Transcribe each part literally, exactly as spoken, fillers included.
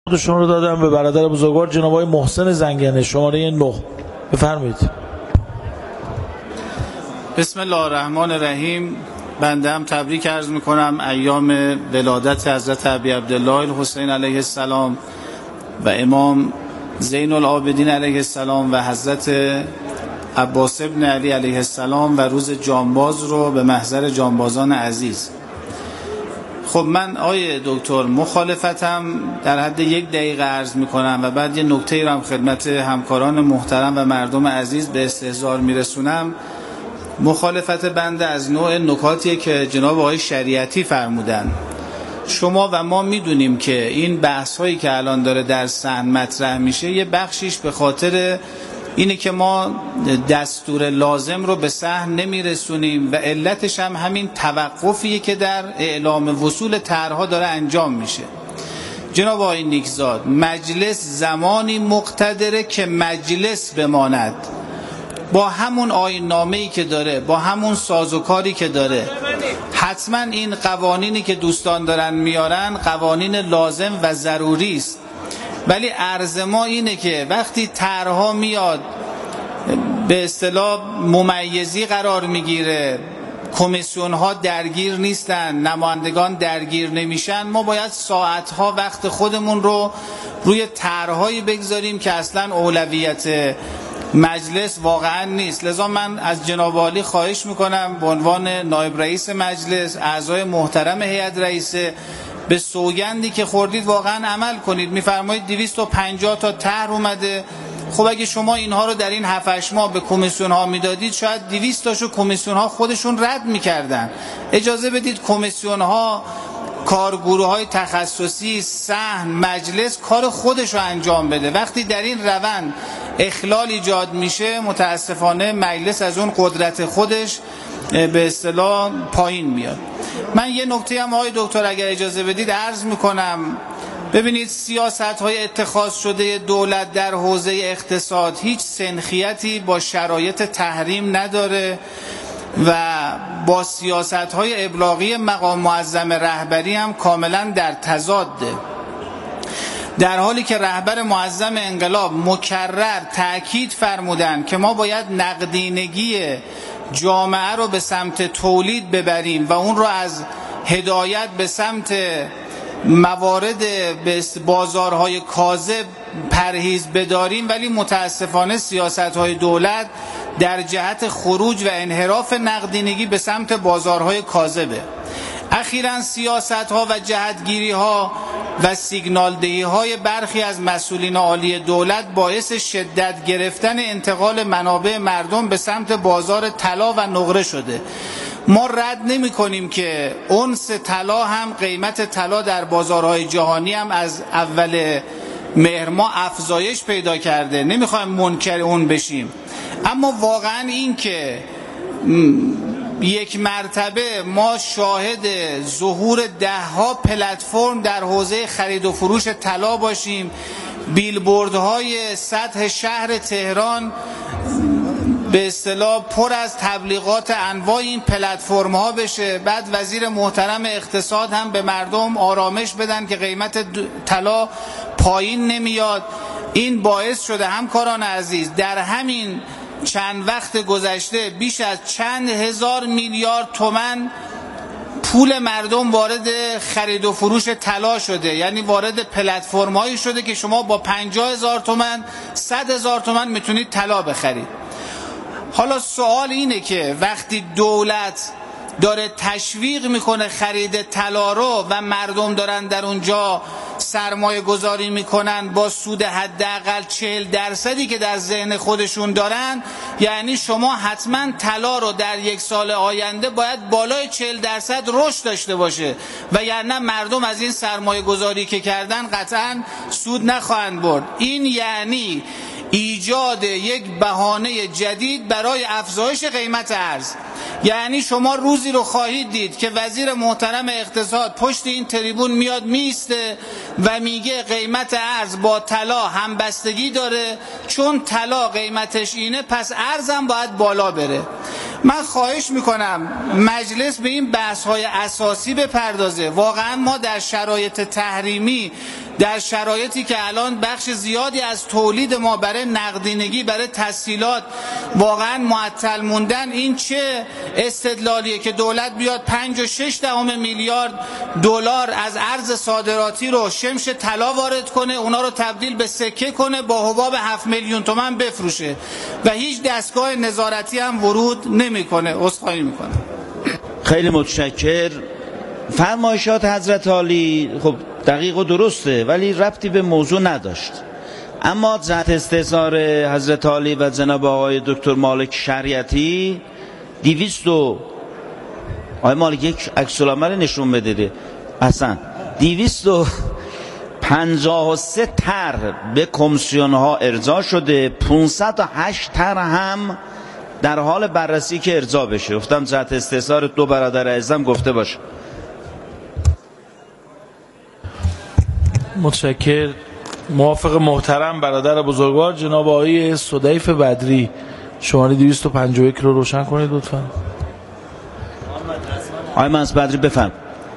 خودشون رو دادم به برادر بزرگوار جناب آقای محسن زنگنه، شماره نه. بفرمایید. بسم الله الرحمن الرحیم. بنده هم تبریک عرض میکنم ایام ولادت حضرت ابی عبدالله الحسین علیه السلام و امام زین العابدین علیه السلام و حضرت عباس ابن علی علیه السلام و روز جانباز رو به محضر جانبازان عزیز. خب من آیه دکتر مخالفتم در حد یک دقیقه عرض میکنم و بعد یه نکته رو هم خدمت همکاران محترم و مردم عزیز به استحضار میرسونم. مخالفت بنده از نوع نکاتیه که جناب آقای شریعتی فرمودن. شما و ما میدونیم که این بحث هایی که الان داره در صحن مطرح میشه یه بخشیش به خاطر اینه که ما دستور لازم رو به صحن نمیرسونیم و علتش هم همین توقفیه که در اعلام وصول طرح‌ها داره انجام میشه. جناب آقای نیکزاد، مجلس زمانی مقتدره که مجلس بماند، با همون آیین‌نامه‌ای که داره، با همون سازوکاری که داره. حتما این قوانینی که دوستان دارن میارن قوانین لازم و ضروری است، ولی عرض ما اینه که وقتی طرح‌ها میاد به اصطلاح ممیزی قرار میگیره، کمیسیون ها درگیر نیستن، نمایندگان درگیر نمیشن، ما باید ساعتها وقت خودمون رو روی طرح‌هایی بگذاریم که اصلا اولویت مجلس واقعا نیست. لذا من از جناب عالی خواهش میکنم به عنوان نایب رئیس مجلس، اعضای محترم هیئت رئیسه، به سوگندی که خوردید واقعا عمل کنید. میفرمایید دویست و پنجاه تا طرح اومده. خب اگه شما اینها رو در این هفت هشت ماه به کمیسیون ها میدادید شاید دویست تاشو کمیسیون ها خودشون رد میکردن. اجازه بدید کمیسیون ها، کارگروه های تخصصی، صحن، مجلس کار خودش رو انجام بده. وقتی در این روند اخلال ایجاد میشه متاسفانه مجلس از اون قدرت خودش به اصطلاح پایین میاد. من یه نکته هم آقای دکتر اگر اجازه بدید عرض میکنم. ببینید سیاست های اتخاذ شده دولت در حوزه اقتصاد هیچ سنخیتی با شرایط تحریم نداره و با سیاست های ابلاغی مقام معظم رهبری هم کاملا در تضاده، در حالی که رهبر معظم انقلاب مکرر تأکید فرمودن که ما باید نقدینگی جامعه رو به سمت تولید ببریم و اون رو از هدایت به سمت موارد به بازارهای کاذب پرهیز بداریم، ولی متاسفانه سیاست‌های دولت در جهت خروج و انحراف نقدینگی به سمت بازارهای کاذبه. اخیراً سیاست‌ها و جهتگیری‌ها و سیگنال دهی‌های برخی از مسئولین عالی دولت باعث شدت گرفتن انتقال منابع مردم به سمت بازار طلا و نقره شده. ما رد نمی کنیم که اونس طلا هم، قیمت طلا در بازارهای جهانی هم از اول مهر ماه افزایش پیدا کرده، نمیخوایم منکر اون بشیم. اما واقعا این که یک مرتبه ما شاهد ظهور ده ها پلتفرم در حوزه خرید و فروش طلا باشیم، بیلبوردهای سطح شهر تهران به اصطلاح پر از تبلیغات انواع این پلتفرم ها بشه، بعد وزیر محترم اقتصاد هم به مردم آرامش بدن که قیمت طلا پایین نمیاد. این باعث شده همکاران عزیز در همین چند وقت گذشته بیش از چند هزار میلیارد تومان پول مردم وارد خرید و فروش طلا شده، یعنی وارد پلتفرم هایی شده که شما با پنجاه هزار تومان، صد هزار تومان میتونید طلا بخرید. حالا سوال اینه که وقتی دولت داره تشویق میکنه خرید طلا رو و مردم دارن در اونجا سرمایه گذاری میکنن با سود حداقل چهل درصدی که در ذهن خودشون دارن، یعنی شما حتما طلا رو در یک سال آینده باید بالای چهل درصد رشد داشته باشه و یعنی مردم از این سرمایه گذاری که کردن قطعا سود نخواهند برد. این یعنی ایجاد یک بهانه جدید برای افزایش قیمت ارز. یعنی شما روزی رو خواهید دید که وزیر محترم اقتصاد پشت این تریبون میاد میسته و میگه قیمت ارز با طلا همبستگی داره، چون طلا قیمتش اینه پس ارزم باید بالا بره. من خواهش میکنم مجلس به این بحث های اساسی بپردازه. واقعا ما در شرایط تحریمی در شرایطی که الان بخش زیادی از تولید ما برای نقدینگی، برای تسهیلات واقعا معطل موندن، این چه استدلالیه که دولت بیاد پنج و شش دهم میلیارد دلار از ارز صادراتی رو شمش طلا وارد کنه، اونا رو تبدیل به سکه کنه، با حباب هفت میلیون تومان بفروشه و هیچ دستگاه نظارتی هم ورود نمیکنه. عذرخواهی میکنم. خیلی متشکر. فرمایشات حضرت عالی خب دقیق و درسته ولی ربطی به موضوع نداشت، اما جهت استحضار حضرت عالی و جناب آقای دکتر مالک شریعتی دیویست و آقای مالک یک عکس العمل نشون بده اصلا دیویست و پنجاه و سه تر به کمیسیون ها ارجاع شده، پانصد و هشت تر هم در حال بررسی که ارجاع بشه. گفتم جهت استحضار دو برادر عزیزم گفته باشه. متشکر. موافق محترم برادر بزرگوار جناب آقای صدیف بدری، شماره دویست و پنجاه و یک رو روشن کنید لطفا. آقای مهندس بدری بفرم.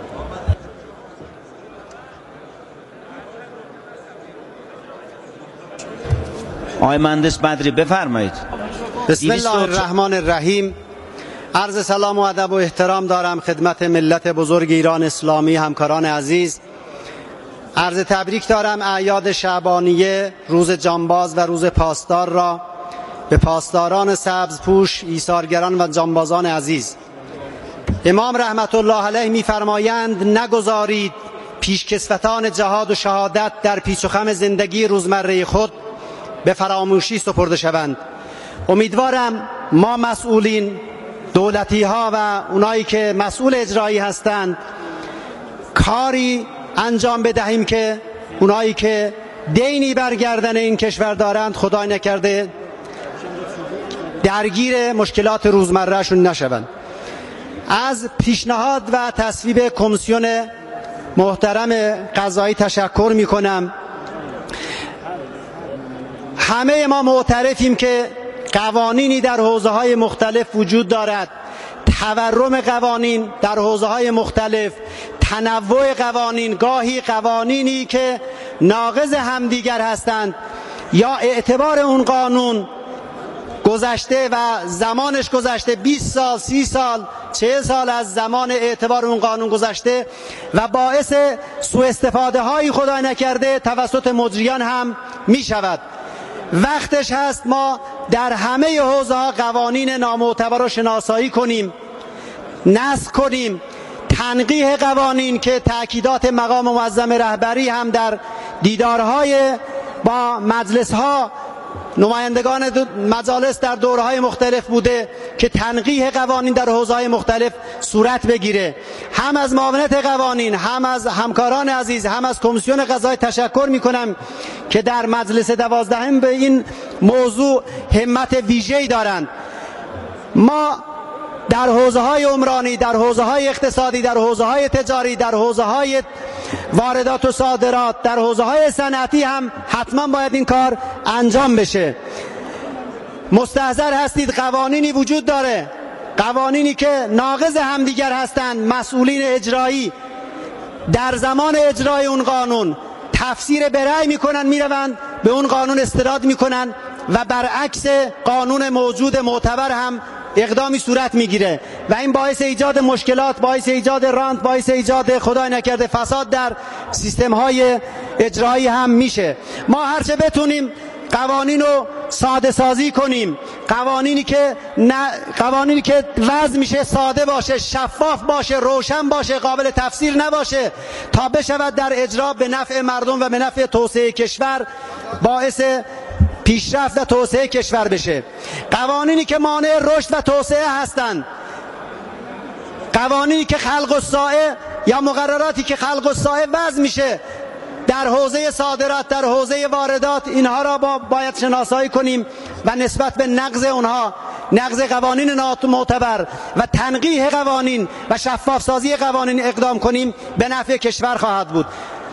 آقای مهندس بدری بفرمایید. بسم الله الرحمن الرحیم. عرض سلام و ادب و احترام دارم خدمت ملت بزرگ ایران اسلامی، همکاران عزیز. عرض تبریک دارم اعیاد شعبانیه، روز جانباز و روز پاسدار را به پاسداران سبزپوش، ایثارگران و جانبازان عزیز. امام رحمت الله علیه می‌فرمایند نگذارید پیشکسوتان جهاد و شهادت در پیچ و خم زندگی روزمره خود به فراموشی سپرده شوند. امیدوارم ما مسئولین، دولتی ها و اونایی که مسئول اجرایی هستند کاری انجام بدهیم که اونایی که دینی برگردن این کشور دارند خدای نکرده درگیر مشکلات روزمره شون نشوند. از پیشنهاد و تصویب کمیسیون محترم قضایی تشکر می کنم. همه ما معترفیم که قوانینی در حوزه‌های مختلف وجود دارد، تورم قوانین در حوزه‌های مختلف، تنوع قوانین، گاهی قوانینی که ناقض همدیگر هستند یا اعتبار اون قانون گذشته و زمانش گذشته، بیست سال، سی سال، چهل سال از زمان اعتبار اون قانون گذشته و باعث سوء استفاده هایی خدای نکرده توسط مجریان هم می شود. وقتش هست ما در همه حوزه ها قوانین نامعتبر رو شناسایی کنیم، نسخ کنیم، تنقیح قوانین که تأکیدات مقام معظم رهبری هم در دیدارهای با مجلس ها، نمایندگان مجالس در دورهای مختلف بوده که تنقیح قوانین در حوزه‌های مختلف صورت بگیره. هم از معاونت قوانین، هم از همکاران عزیز، هم از کمیسیون قضایی تشکر میکنم که در مجلس دوازدهم به این موضوع همت ویژه‌ای دارند. ما در حوزه‌های عمرانی، در حوزه‌های اقتصادی، در حوزه‌های تجاری، در حوزه‌های واردات و صادرات، در حوزه‌های صنعتی هم حتما باید این کار انجام بشه. مستحضر هستید قوانینی وجود داره، قوانینی که ناقض همدیگر هستند. مسئولین اجرایی در زمان اجرای اون قانون تفسیر به رأی میکنن، میروند به اون قانون استناد میکنن و برعکس قانون موجود معتبر هم اقدامی صورت میگیره و این باعث ایجاد مشکلات، باعث ایجاد رانت، باعث ایجاد خدای نکرده فساد در سیستم های اجرایی هم میشه. ما هرچه بتونیم قوانین رو ساده سازی کنیم، قوانینی که نه قوانینی که وضع میشه ساده باشه، شفاف باشه، روشن باشه، قابل تفسیر نباشه تا بشود در اجرا به نفع مردم و به نفع توسعه کشور باعث پیشرفت و توسعه کشور بشه. قوانینی که مانع رشد و توسعه هستند، قوانینی که خلق الساعه یا مقرراتی که خلق الساعه وضع میشه در حوزه صادرات، در حوزه واردات، اینها را با باید شناسایی کنیم و نسبت به نقض اونها، نقض قوانین معتبر و تنقیح قوانین و شفاف سازی قوانین اقدام کنیم، به نفع کشور خواهد بود.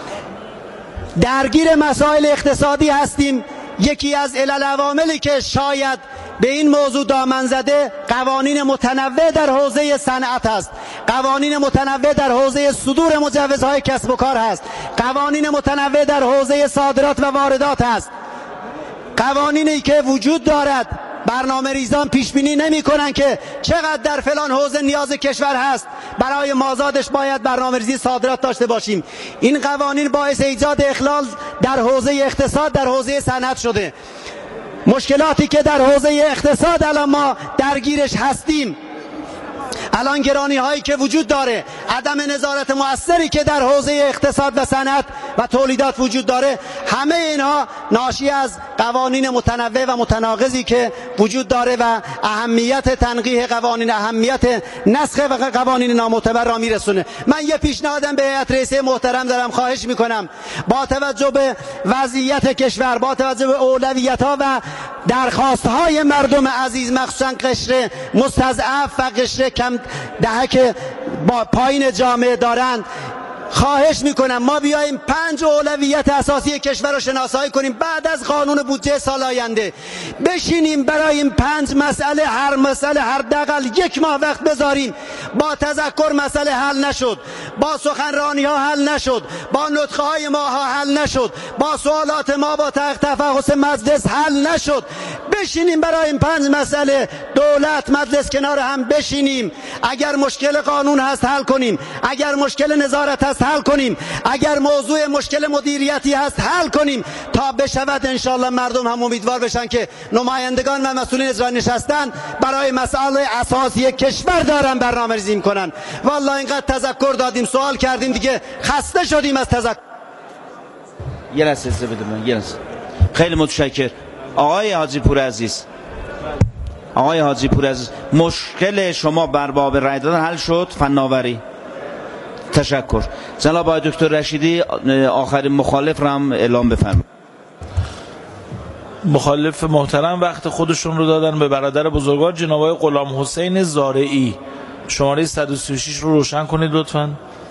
درگیر مسائل اقتصادی هستیم. یکی از علل عواملی که شاید به این موضوع دامن زده قوانین متنوع در حوزه صنعت است. قوانین متنوع در حوزه صدور مجوزهای کسب و کار هست، قوانین متنوع در حوزه صادرات و واردات هست، قوانینی که وجود دارد. برنامه ریزان پیش بینی نمی کنن که چقدر در فلان حوزه نیاز کشور هست، برای مازادش باید برنامه ریزی صادرات داشته باشیم. این قوانین باعث ایجاد اخلال در حوزه اقتصاد، در حوزه صنعت شده. مشکلاتی که در حوزه اقتصاد الان ما درگیرش هستیم، الان گرانی هایی که وجود داره، عدم نظارت مؤثری که در حوزه اقتصاد و صنعت و تولیدات وجود داره، همه اینها ناشی از قوانین متنوع و متناقضی که وجود داره و اهمیت تنقیح قوانین، اهمیت نسخ و قوانین نامعتبر را میرسونه. من یه پیشنهادم به هیئت رئیسه محترم دارم، خواهش میکنم با توجه به وضعیت کشور، با توجه به اولویت ها و درخواست های مردم عزیز، مخصوصا قشر مستضعف و قشر کم دهک با پایین جامعه دارند، خواهش میکنم ما بیاییم پنج اولویت اساسی کشور رو شناسایی کنیم. بعد از قانون بودجه سال آینده بشینیم برای این پنج مسئله، هر مسئله حداقل یک ماه وقت بذاریم. با تذکر مسئله حل نشد، با سخنرانی ها حل نشد، با نطقه های ما ها حل نشد، با سوالات ما با تفحص مجلس حل نشد. بشینیم برای این پنج مسئله دولت مجلس کنار هم بشینیم. اگر مشکل قانون هست حل کنیم، اگر مشکل نظارت هست حل کنیم، اگر موضوع مشکل مدیریتی هست حل کنیم، تا بشود انشاءالله مردم هم امیدوار بشن که نمایندگان و مسئولین اجرایی نشستن برای مسائل اساسی کشور دارن برنامه ریزی میکنن. والله اینقدر تذکر دادیم، سوال کردیم، دیگه خسته شدیم از تذکر. یه لحظه اجازه بده من، یه لحظه. خیلی متشکرم آقای حاجی پور عزیز. آقای حاجی پور عزیز، مشکل شما بر باب رای دادن حل شد؟ فناوری. تشکر. جناب آقای دکتر رشیدی آخرین مخالف را هم اعلام بفرمایید. مخالف محترم وقت خودشون رو دادن به برادر بزرگوار جناب آقای غلام حسین زارعی. شماره صد و سی و شش رو روشن کنید لطفاً.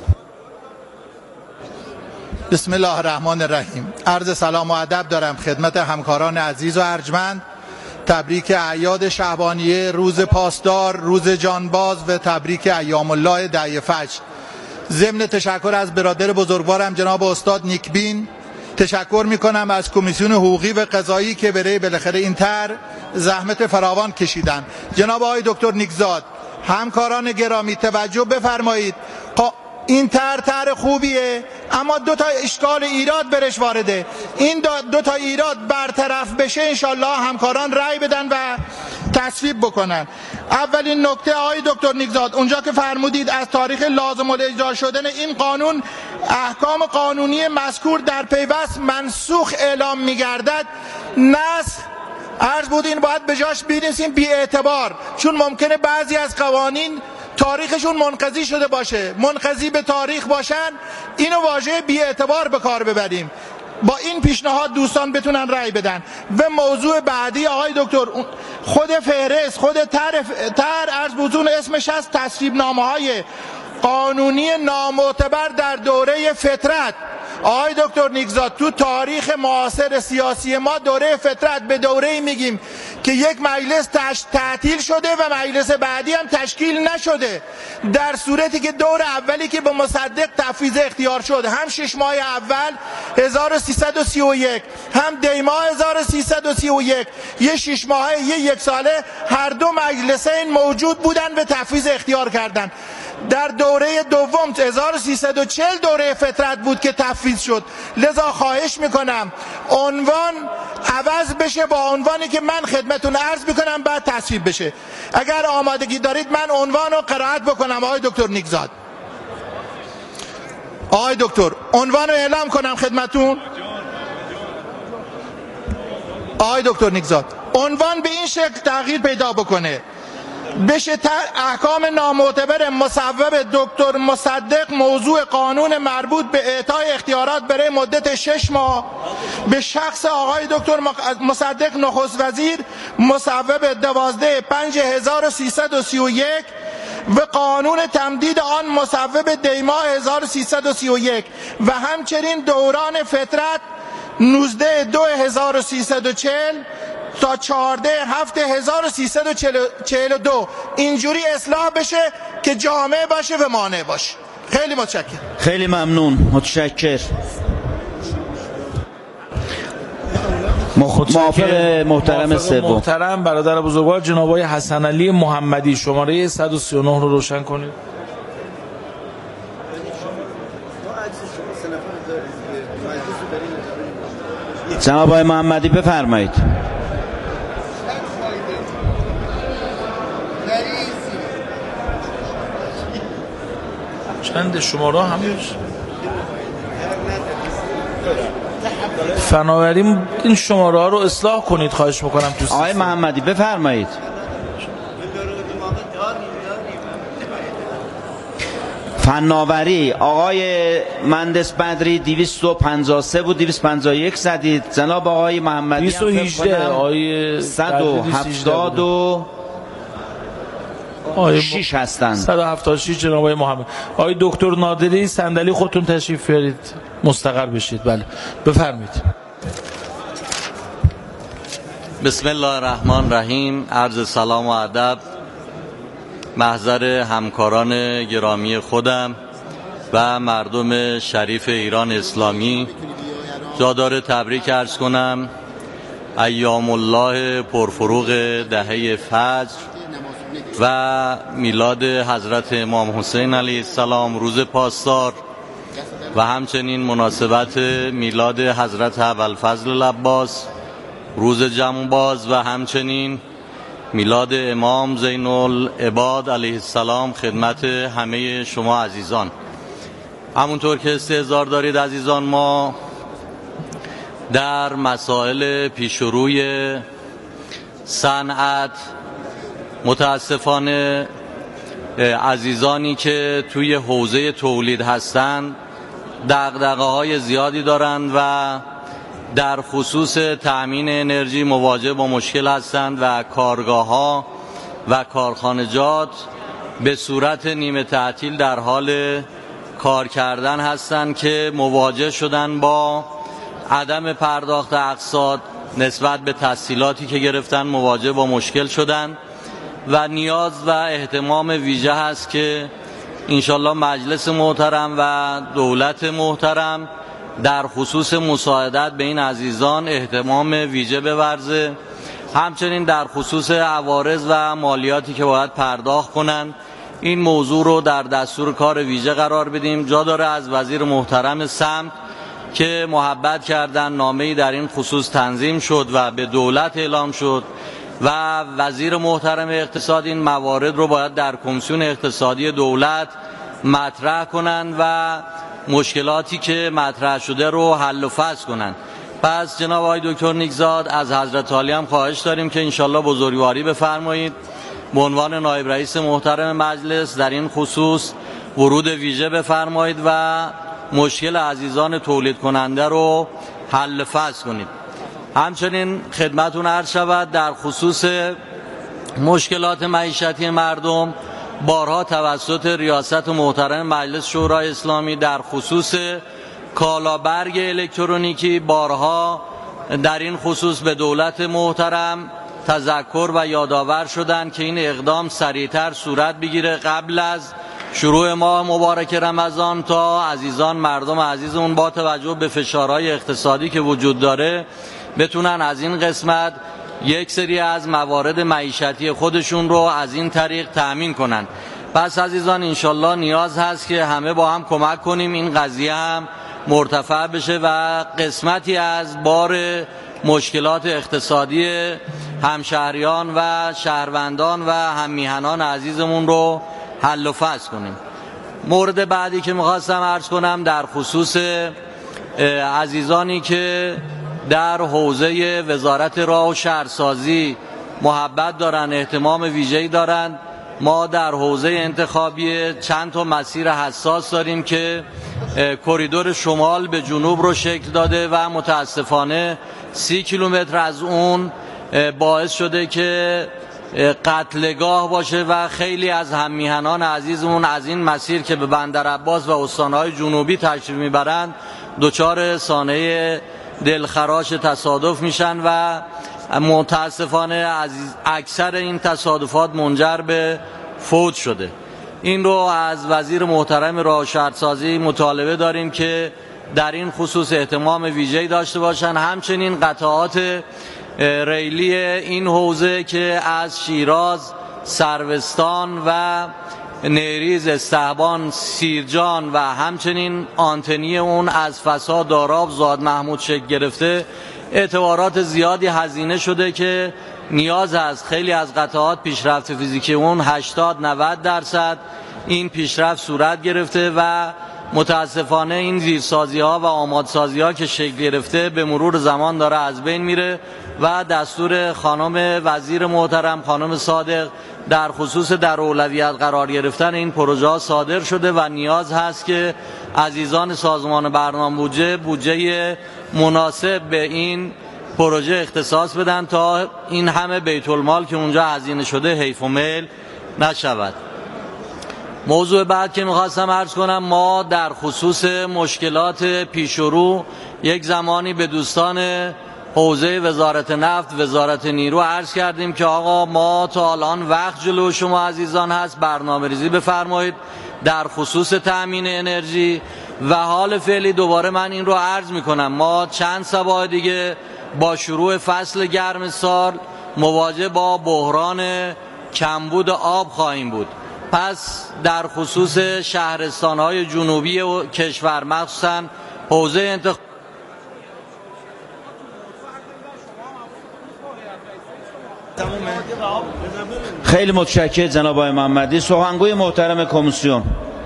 بسم الله الرحمن الرحیم. عرض سلام و ادب دارم خدمت همکاران عزیز و ارجمند. تبریک اعیاد شعبانیه، روز پاسدار، روز جانباز و تبریک ایام الله ده فجر. ضمن تشکر از برادر بزرگوارم جناب استاد نیکبین، تشکر میکنم از کمیسیون حقوقی و قضایی که برای بالاخره این طرح زحمت فراوان کشیدن. جناب آقای دکتر نیکزاد، همکاران گرامی توجه بفرمایید. این طرح طرح خوبیه، اما دو تا اشکال ایراد برش وارده. این دو تا ایراد برطرف بشه انشالله همکاران رأی بدن و تصویب بکنن. اولین نکته آقای دکتر نیکزاد، اونجا که فرمودید از تاریخ لازم الاجرا شدن این قانون احکام قانونی مذکور در پیوست منسوخ اعلام می‌گردد، نسخ عرض بود این باید به جاش بنویسیم بی اعتبار، چون ممکنه بعضی از قوانین تاریخشون منقضی شده باشه، منقضی به تاریخ باشن، اینو واژه بی اعتبار به کار ببریم. با این پیشنهاد دوستان بتونن رأی بدن. و موضوع بعدی آقای دکتر، خود فهرست، خود طرح طرح عرض بودون اسمش از تصویب نامه‌های قانونی نامعتبر در دوره فترت. آقای دکتر نیکزاد، تو تاریخ معاصر سیاسی ما دوره فترت به دوره‌ای میگیم که یک مجلس تعطیل شده و مجلس بعدی هم تشکیل نشده، در صورتی که دور اولی که به مصدق تفویض اختیار شد، هم شش ماه اول هزار و سیصد و سی و یک، هم دی ماه هزار و سیصد و سی و یک، یه شش ماهه یه یک ساله، هر دو مجلسین موجود بودن و تفویض اختیار کردن. در دوره دوم هزار و سیصد و چهل دوره فترت بود که تفویض شد. لذا خواهش میکنم عنوان عوض بشه با عنوانی که من خدمتون عرض میکنم، بعد تصویب بشه. اگر آمادگی دارید من عنوان رو قرائت بکنم. آقای دکتر نیکزاد، آقای دکتر، عنوان رو اعلام کنم خدمتون. آقای دکتر نیکزاد، عنوان به این شکل تغییر پیدا بکنه: بشه احکام نامعتبر مصوب دکتر مصدق موضوع قانون مربوط به اعطای اختیارات برای مدت شش ماه به شخص آقای دکتر مصدق نخست وزیر مصوب دوازده پنج هزار و سیصد و سی و یک و قانون تمدید آن مصوب دی ماه هزار و سیصد و سی و یک و همچنین دوران فترت نوزده دو هزار و سیصد و چهل تا چهارده هفته هزار و سیصد و چهل و دو اینجوری اصلاح بشه. که جامع باشه و مانع باشه. خیلی متشکرم. خیلی ممنون، متشکر. موافق محترم سوم. محترم برادر بزرگوار جناب آقای حسن علی محمدی، شماره صد و سی و نه رو روشن کنید. جناب آقای محمدی بفرمایید. چند شماره همیش فناوری این شماره ها رو اصلاح کنید خواهش میکنم. تو آقای محمدی بفرمایید. فناوری آقای مهندس بدری دویست و پنجاه و سه بود، دویست و پنجاه و یک زدید. جناب آقای محمدی دویست و هجده آقای صد و هفتاد و شش هستند. صد و هفتاد و شش جناب آقای محمد. آقای دکتر نادری صندلی خودتون تشریف بیارید مستقر بشید. بله بفرمایید. بسم الله الرحمن الرحیم. عرض سلام و ادب محضر همکاران گرامی خودم و مردم شریف ایران اسلامی. جا داره تبریک عرض کنم. ایام الله پرفروغ دهه فجر و میلاد حضرت امام حسین علیه السلام روز پاسدار و همچنین مناسبت میلاد حضرت ابوالفضل العباس روز جنباز و همچنین میلاد امام زین العباد علیه السلام خدمت همه شما عزیزان. همونطور که استحضار دارید عزیزان، ما در مسائل پیشروی صنعت متاسفانه عزیزانی که توی حوزه تولید هستند دغدغه‌های زیادی دارند و در خصوص تأمین انرژی مواجه با مشکل هستند و کارگاه‌ها و کارخانجات به صورت نیمه تعطیل در حال کار کردن هستند که مواجه شدن با عدم پرداخت اقساط نسبت به تسهیلاتی که گرفتن، مواجه با مشکل شدن و نیاز و اهتمام ویژه هست که انشالله مجلس محترم و دولت محترم در خصوص مساعدت به این عزیزان اهتمام ویژه بورزه. همچنین در خصوص عوارض و مالیاتی که باید پرداخت کنند این موضوع رو در دستور کار ویژه قرار بدیم. جا داره از وزیر محترم سمت که محبت کردن نامه‌ای در این خصوص تنظیم شد و به دولت اعلام شد و وزیر محترم اقتصاد این موارد رو باید در کمیسیون اقتصادی دولت مطرح کنند و مشکلاتی که مطرح شده رو حل و فصل کنند. پس جناب آقای دکتر نیکزاد از حضرت عالی هم خواهش داریم که انشالله بزرگواری بفرمایید به عنوان نایب رئیس محترم مجلس در این خصوص ورود ویژه بفرمایید و مشکل عزیزان تولید کننده رو حل فصل کنید. همچنین خدمتون عرض شود در خصوص مشکلات معیشتی مردم بارها توسط ریاست محترم مجلس شورای اسلامی در خصوص کالابرگ الکترونیکی بارها در این خصوص به دولت محترم تذکر و یادآور شدند که این اقدام سریعتر صورت بگیره قبل از شروع ماه مبارک رمضان تا عزیزان مردم عزیزمون با توجه به فشارهای اقتصادی که وجود داره بتونن از این قسمت یک سری از موارد معیشتی خودشون رو از این طریق تأمین کنن. پس عزیزان انشالله نیاز هست که همه با هم کمک کنیم این قضیه هم مرتفع بشه و قسمتی از بار مشکلات اقتصادی همشهریان و شهروندان و هممیهنان عزیزمون رو حل و فصل کنیم. مورد بعدی که میخواستم عرض کنم در خصوص عزیزانی که در حوزه وزارت راه و شهرسازی محبت دارن، اهتمام ویژه‌ای دارن. ما در حوزه انتخابی چند تا مسیر حساس داریم که کریدور شمال به جنوب رو شکل داده و متاسفانه سی کیلومتر از اون باعث شده که قتلگاه باشه و خیلی از هممیهنان عزیزمون از این مسیر که به بندرعباس و استانهای جنوبی تشریف میبرند دچار سانحه دلخراش تصادف میشن و متاسفانه اکثر این تصادفات منجر به فوت شده. این رو از وزیر محترم راه و شهرسازی مطالبه داریم که در این خصوص اهتمام ویژه‌ای داشته باشند. همچنین قطعات ریلی این حوزه که از شیراز، سروستان و نیریز، استحبان، سیرجان و همچنین آنتنی اون از فسا، داراب، زاد محمود شکل گرفته، اعتبارات زیادی هزینه شده که نیاز است خیلی از قطعات پیشرفت فیزیکی اون هشتاد نود درصد این پیشرفت صورت گرفته و متاسفانه این زیرسازی ها و آمادسازی ها که شکل گرفته به مرور زمان داره از بین میره و دستور خانم وزیر محترم خانم صادق در خصوص در اولویت قرار گرفتن این پروژه ها صادر شده و نیاز هست که عزیزان سازمان برنامه بودجه بودجه مناسب به این پروژه اختصاص بدن تا این همه بیت المال که اونجا هزینه شده حیف و میل نشود. موضوع بعد که میخواستم عرض کنم، ما در خصوص مشکلات پیش رو یک زمانی به دوستان حوزه وزارت نفت، وزارت نیرو عرض کردیم که آقا ما تا الان وقت جلو شما عزیزان هست، برنامه ریزی بفرمایید در خصوص تأمین انرژی و حال فعلی دوباره من این رو عرض میکنم، ما چند سباه دیگه با شروع فصل گرم سال مواجه با بحران کمبود آب خواهیم بود. پس در خصوص شهرستان‌های جنوبی و کشور مخصوصاً حوزه انتخاب خیلی متشکرم جناب آقای محمدی. سخنگوی محترم کمیسیون.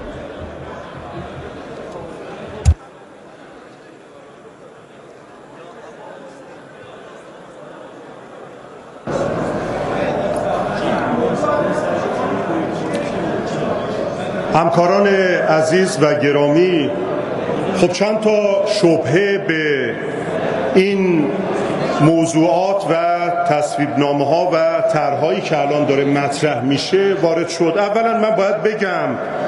همکاران عزیز و گرامی، خب چند تا شبهه به این موضوعات و تصویبنامه ها و طرحهایی که الان داره مطرح میشه وارد شد. اولا من باید بگم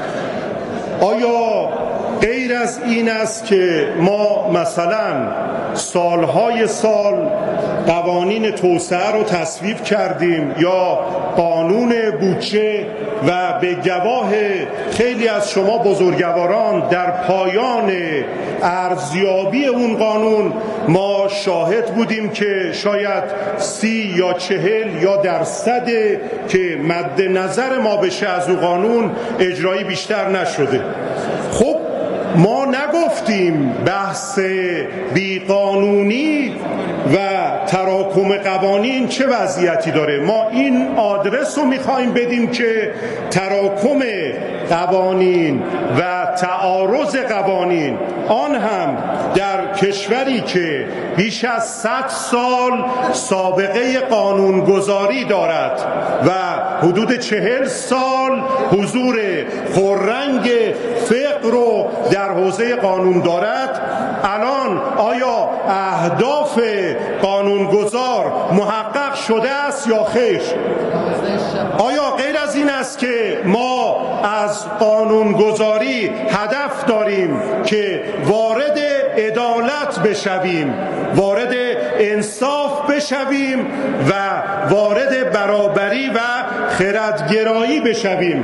آیا غیر از این است که ما مثلا سالهای سال قوانین توسعه رو تصویب کردیم یا قانون بودجه و به گواه خیلی از شما بزرگواران در پایان ارزیابی اون قانون ما شاهد بودیم که شاید سی یا چهل یا درصد که مد نظر ما بشه از اون قانون اجرایی بیشتر نشده. خب ما نگفتیم بحث بیقانونی و تراکم قوانین چه وضعیتی داره، ما این آدرس رو میخوایم بدیم که تراکم قوانین و تعارض قوانین، آن هم در کشوری که بیش از صد سال سابقه قانونگذاری دارد و حدود چهل سال حضور پررنگ فقه رو در حوزه قانون دارد، الان آیا اهداف قانونگذار محقق شده است یا خیر؟ آیا غیر از این است که ما از قانونگذاری هدف داریم که وارد عدالت بشویم، وارد انصاف بشویم و وارد برابری و خردگرایی بشویم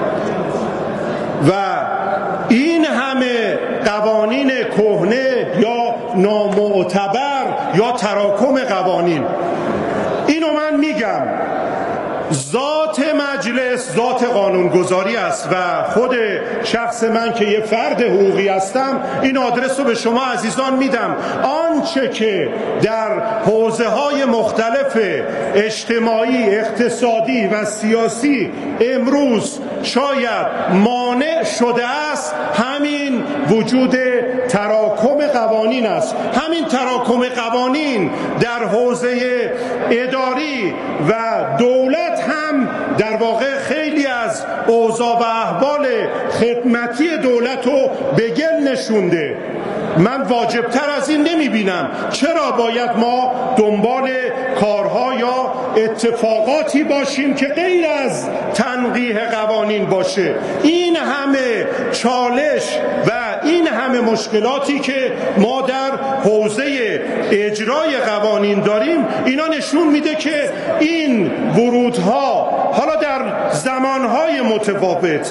و این همه قوانین کهنه یا نامعتبر یا تراکم قوانین، اینو من میگم ذات مجلس ذات قانونگذاری است و خود شخص من که یه فرد حقوقی هستم این آدرس رو به شما عزیزان میدم. آنچه که در حوزه های مختلف اجتماعی، اقتصادی و سیاسی امروز شاید مانع شده است، همین وجود تراکم قوانین است. همین تراکم قوانین در حوزه اداری و دولت هم در واقع خیلی از اوضاع و احوال خدمتی دولت رو به گل نشونده. من واجبتر از این نمی بینم. چرا باید ما دنبال کارها یا اتفاقاتی باشیم که غیر از تنقیح قوانین باشه؟ این همه چالش و این همه مشکلاتی که ما در حوزه اجرای قوانین داریم، اینا نشون میده که این ورودها حالا در در زمانهای متفاوت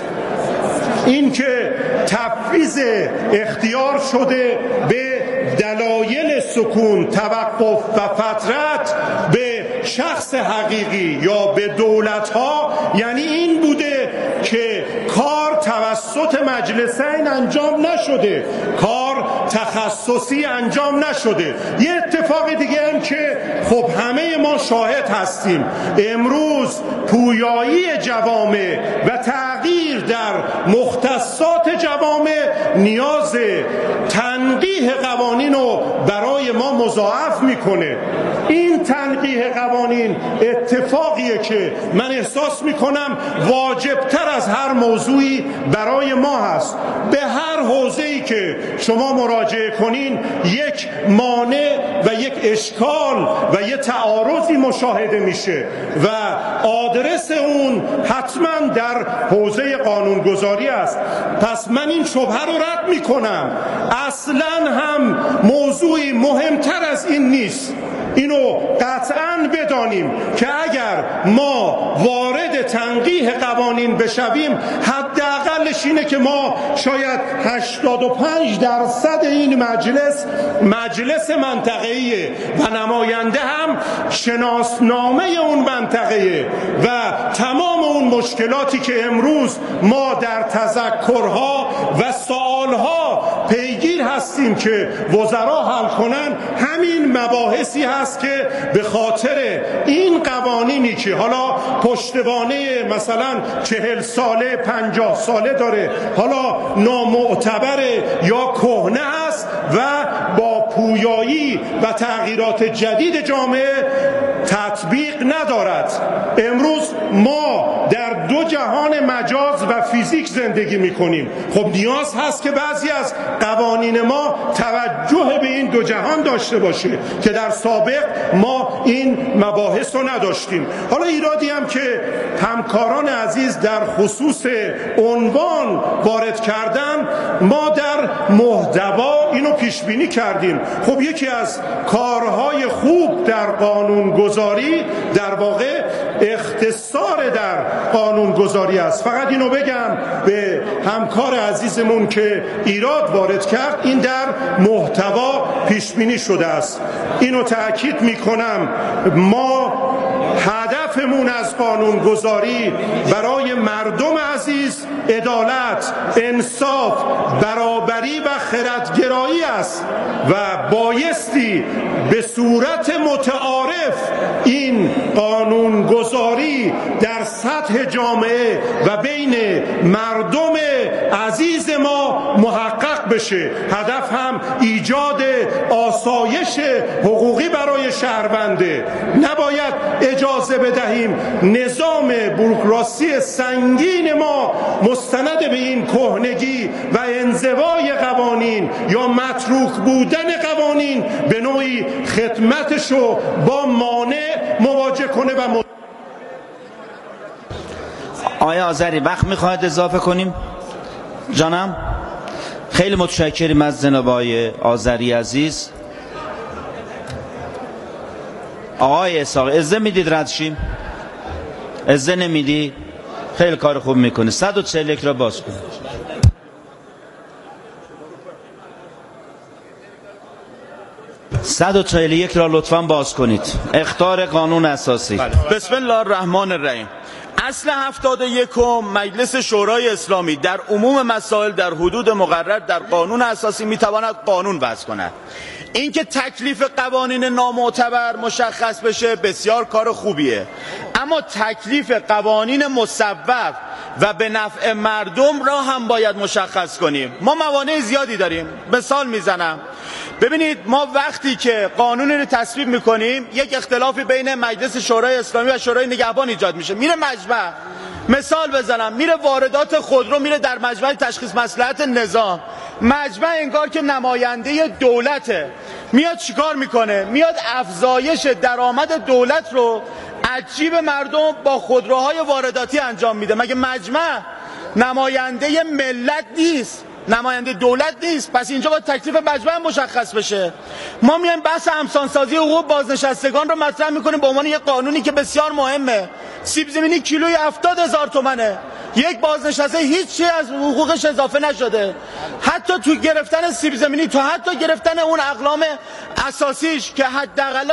این که تفویض اختیار شده به دلایل سکون، توقف و فترت به شخص حقیقی یا به دولت‌ها، یعنی این بوده که کار توسط مجلسین انجام نشده، کار تخصصی انجام نشده. یه اتفاق دیگه هم که خب همه ما شاهد هستیم، امروز پویایی جوامع و تغییر در مختصات جوامع نیاز تنقیح قوانین رو برای ما مضاعف میکنه. این تنقیح قوانین اتفاقیه که من احساس میکنم واجبتر از هر موضوعی برای ما هست. به هر حوزه‌ای که شما مراجعه کنین یک مانع و یک اشکال و یک تعارضی مشاهده میشه و آدرس اون حتما در حوزه قانونگذاری است. پس من این شبهه رو رد میکنم، اصلا هم موضوعی مهمتر از این نیست. اینو قطعاً بدانیم که اگر ما وارد تنقیح قوانین بشویم، حداقلش اینه که ما شاید هشتاد و پنج درصد این مجلس مجلس منطقه‌ایه و نماینده هم شناسنامه اون منطقه‌ایه و تمام اون مشکلاتی که امروز ما در تذکرها و سوالها پیگیر هستیم که وزرا حل کنن، همین مباحثی هست که به خاطر این قوانینی که حالا پشتوانه مثلا چهل ساله پنجاه ساله داره، حالا نامعتبره یا کهنه است و با پویایی و تغییرات جدید جامعه تطبیق ندارد. امروز ما در دو جهان مجاز و فیزیک زندگی میکنیم. خب نیاز هست که بعضی از قوانین ما توجه به این دو جهان داشته باشه که در سابق ما این مباحث رو نداشتیم. حالا ایرادی هم که همکاران عزیز در خصوص عنوان وارد کردن، ما در محتوا اینو پیش بینی کردیم. خب یکی از کارهای خوب در قانون گذاری در واقع اختصار در قانون گذاری است. فقط اینو بگم به همکار عزیزمون که ایراد وارد کرد، این در محتوا پیش بینی شده است. اینو تأکید میکنم، ما هدفمون از قانون گذاری برای مردم عزیز عدالت، انصاف، برابری و خردگرایی است و بایستی به صورت متعارف این قانون گذاری در سطح جامعه و بین مردم عزیز ما محقق بشه. هدف هم ایجاد آسایش حقوقی برای شهرونده. نباید اجازه بدهیم نظام بوروکراسی سنگین ما مستند به این کهنگی و انزوای قوانین یا متروک بودن قوانین به نوعی خدمتشو با مانع مواجه کنه و م... آیا آذری وقت میخواهد اضافه کنیم؟ جانم خیلی متشکریم از جناب آقای آذری عزیز. آقای اسحاق اجازه میدید رد شیم؟ اجازه نمیدی؟ خیلی کار خوب میکنه. صد و چهل و یک را باز کن. صد و چهل و یک را لطفاً باز کنید. اخطار قانون اساسی. بسم الله الرحمن الرحیم. اصل هفتاد و یکم مجلس شورای اسلامی در عموم مسائل در حدود مقرر در قانون اساسی میتواند قانون وضع کند. اینکه تکلیف قوانین نامعتبر مشخص بشه بسیار کار خوبیه، اما تکلیف قوانین مصوب و به نفع مردم را هم باید مشخص کنیم. ما موانع زیادی داریم. مثال میزنم، ببینید ما وقتی که قانونی رو تصویب میکنیم یک اختلافی بین مجلس شورای اسلامی و شورای نگهبان ایجاد میشه، میره مجمع. مثال بزنم، میره واردات خودرو، میره در مجمع تشخیص مصلحت نظام. مجمع انگار که نماینده دولته، میاد چیکار میکنه؟ میاد افزایش درآمد دولت رو از جیب مردم با خودروهای وارداتی انجام میده. مگه مجمع نماینده ملت نیست؟ نماینده دولت نیست. پس اینجا باید تکلیف مجمع مشخص بشه. ما میایم بحث همسانسازی حقوق بازنشستگان رو مطرح میکنیم به عنوان یک قانونی که بسیار مهمه. سیب زمینی کیلوی هفتاد هزار تومنه، یک بازنشسته هیچ چی از حقوقش اضافه نشده، حتی تو گرفتن سیب زمینی، تو حتی گرفتن اون اقلام اساسیش که حداقل